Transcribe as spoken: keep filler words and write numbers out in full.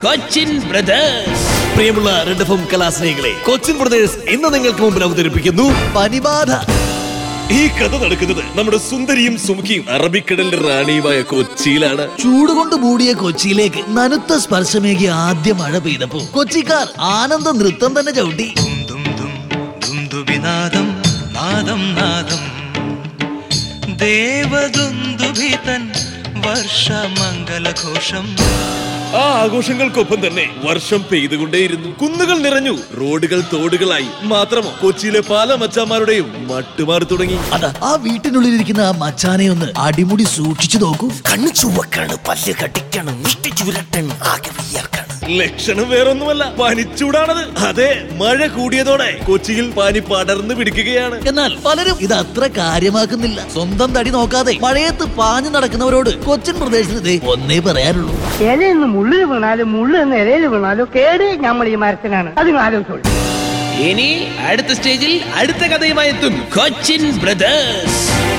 Cochin Brothers. പ്രിയമുള്ള Red F M കലാസ്നേഹികളെ, Cochin Brothers ഇന്ന് നിങ്ങൾക്ക് മുമ്പിൽ അവതരിപ്പിക്കുന്നു പനിബാധ. ഈ കഥ നടക്കുന്നത് നമ്മുടെ സുന്ദരിയും സുമുഖിയും അറബിക്കടലിന്റെ റാണിയുമായ കൊച്ചിയിലാണ്. ചൂടുകൊണ്ട് മൂടിയ കൊച്ചിയിലേക്ക് നനുത്ത സ്പർശമേകി ആദ്യ മഴ പെയ്തപ്പോ കൊച്ചിക്കാർ ആനന്ദ നൃത്തം തന്നെ ചവിട്ടി. ദേവദുന്ദുഭിതൻ വർഷമംഗലഘോഷം. ആ ആഘോഷങ്ങൾക്കൊപ്പം തന്നെ വർഷം പെയ്തുകൊണ്ടേയിരുന്നു. കുന്നുകൾ നിറഞ്ഞു, റോഡുകൾ തോടുകളായി. മാത്രമോ കൊച്ചിയിലെ പല മച്ചാന്മാരുടെയും മട്ടുമാറി തുടങ്ങി. അതാ ആ വീട്ടിനുള്ളിലിരിക്കുന്ന ആ മച്ചാനെ ഒന്ന് അടിമുടി സൂക്ഷിച്ചു നോക്കൂ. കണ്ണു ചുവക്കാണ്, പല്ല് കടിക്കണം, മുഷ്ടി ചുരട്ടണം, ആകെ വിയർക്കണം. ലക്ഷണം വേറൊന്നുമല്ല, പനിച്ചൂടാണത്. അതെ, മഴ കൂടിയതോടെ കൊച്ചിയിൽ പനി പടർന്നു പിടിക്കുകയാണ്. എന്നാൽ പലരും ഇത് അത്ര കാര്യമാക്കുന്നില്ല. സ്വന്തം തടി നോക്കാതെ മഴയത്ത് പാഞ്ഞു നടക്കുന്നവരോട് കൊച്ചിൻ പ്രദേശത്ത് ഒന്നേ പറയാനുള്ളൂ: ഇലയെന്ന് മുള്ളിൽ വീണാലും മുള്ളു എന്ന് ഇലയിൽ വീണാലും കേട് നമ്മൾ ഈ മരത്തിനാണ്. അത് ആലോചിച്ചോളൂ. ഇനി അടുത്ത സ്റ്റേജിൽ അടുത്ത കഥയുമായി എത്തും കൊച്ചിൻ ബ്രദേഴ്സ്.